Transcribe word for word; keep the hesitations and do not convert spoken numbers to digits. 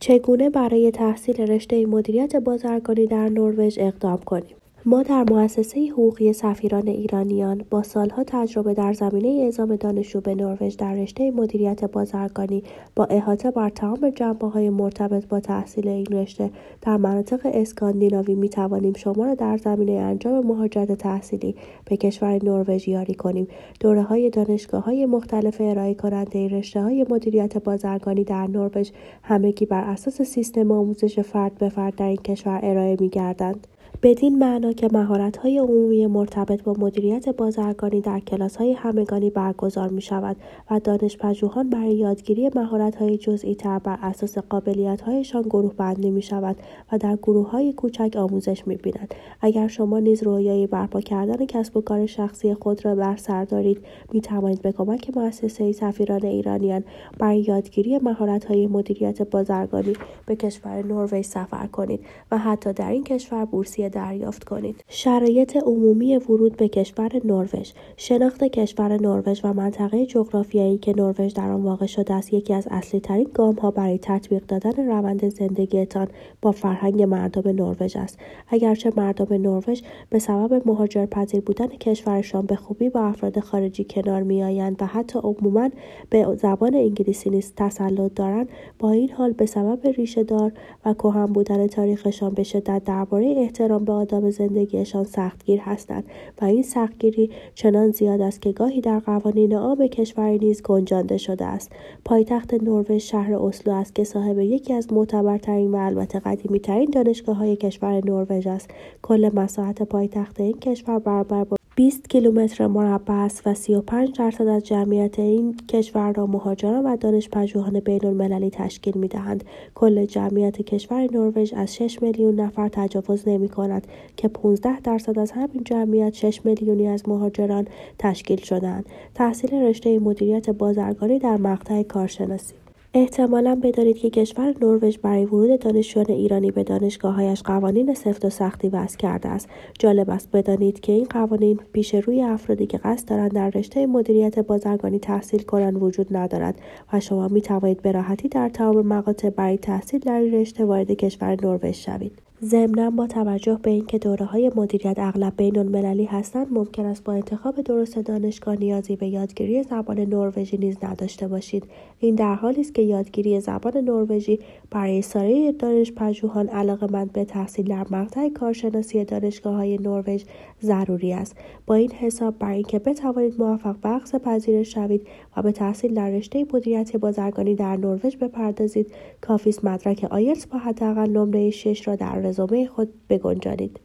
چگونه برای تحصیل رشته مدیریت بازرگانی در نروژ اقدام کنیم؟ ما در مؤسسه حقوقی سفیران ایرانیان با سالها تجربه در زمینه اعزام دانشجو به نروژ در رشته مدیریت بازرگانی با احاطه بر تمام جنبه‌های مرتبط با تحصیل این رشته در مناطق اسکاندیناوی می‌توانیم شما را در زمینه انجام مهاجرت تحصیلی به کشور نروژ یاری کنیم. دوره‌های دانشگاه‌های مختلف ارائه کننده رشته‌های مدیریت بازرگانی در نروژ همگی بر اساس سیستم آموزش فرد به فرد در این کشور ارائه می‌گردند. بدین معنا که مهارت‌های عمومی مرتبط با مدیریت بازرگانی در کلاس‌های همگانی برگزار می‌شود و دانش‌پژوهان برای یادگیری مهارت‌های جزئی‌تر بر اساس قابلیت‌هایشان گروه‌بندی می‌شوند و در گروه‌های کوچک آموزش می‌بینند. اگر شما نیز رویای برپا کردن کسب و کار شخصی خود را بر سر دارید، می‌توانید به کمک مؤسسه سفیران ایرانیان برای یادگیری مهارت‌های مدیریت بازرگانی به کشور نروژ سفر کنید و حتی در این کشور بورسیه دریافت کنید. شرایط عمومی ورود به کشور نروژ. شناخت کشور نروژ و منطقه جغرافیایی که نروژ در آن واقع شده است یکی از اصلی ترین گام‌ها برای تطبیق دادن روند زندگیتان با فرهنگ مردم نروژ است. اگرچه مردم نروژ به سبب مهاجرپذیر بودن کشورشان به خوبی با افراد خارجی کنار می‌آیند و حتی عموماً به زبان انگلیسی نیز تسلط دارند، با این حال به سبب ریشه‌دار و کهن بودن تاریخشان به شدت درباره احترام به آداب زندگیشان سختگیر هستند و این سختگیری چنان زیاد است که گاهی در قوانین عام کشوری نیز گنجانده شده است. پایتخت نروژ شهر اسلو است که صاحب یکی از معتبرترین و البته قدیمی‌ترین دانشگاه‌های کشور نروژ است. کل مساحت پایتخت این کشور برابر با بیست کیلومتر مربع است و سی و پنج درصد از جمعیت این کشور را مهاجران و دانش‌پژوهان بین‌المللی تشکیل می‌دهند. کل جمعیت کشور نروژ از شش میلیون نفر تجاوز نمی‌کند که پانزده درصد از همین جمعیت شش میلیونی از مهاجران تشکیل شده‌اند. تحصیل رشته مدیریت بازرگانی در مقطع کارشناسی. احتمالاً بدانید که کشور نروژ برای ورود دانشجویان ایرانی به دانشگاه‌هایش قوانین سفت و سختی وضع کرده است. جالب است بدانید که این قوانین پیش روی افرادی که قصد دارند در رشته مدیریت بازرگانی تحصیل کنند وجود ندارد و شما می‌توانید به راحتی در تمام مقاطع برای تحصیل در این رشته وارد کشور نروژ شوید. ضمناً با توجه به اینکه دوره‌های مدیریت اغلب بین‌المللی هستند، ممکن است با انتخاب درست دانشگاه نیازی به یادگیری زبان نروژی نیز نداشته باشید. این در حالی است که یادگیری زبان نروژی برای سایر دانش‌پژوهان علاقه‌مند به تحصیل در مقطع کارشناسی دانشگاه‌های نروژ ضروری است. با این حساب بر اینکه بتوانید موفق به اخذ پذیرش شوید و به تحصیل در رشته مدیریت بازرگانی در نروژ بپردازید، کافی است مدرک آیلتس با حداقل نمره شش را در رزومه خود بگنجانید.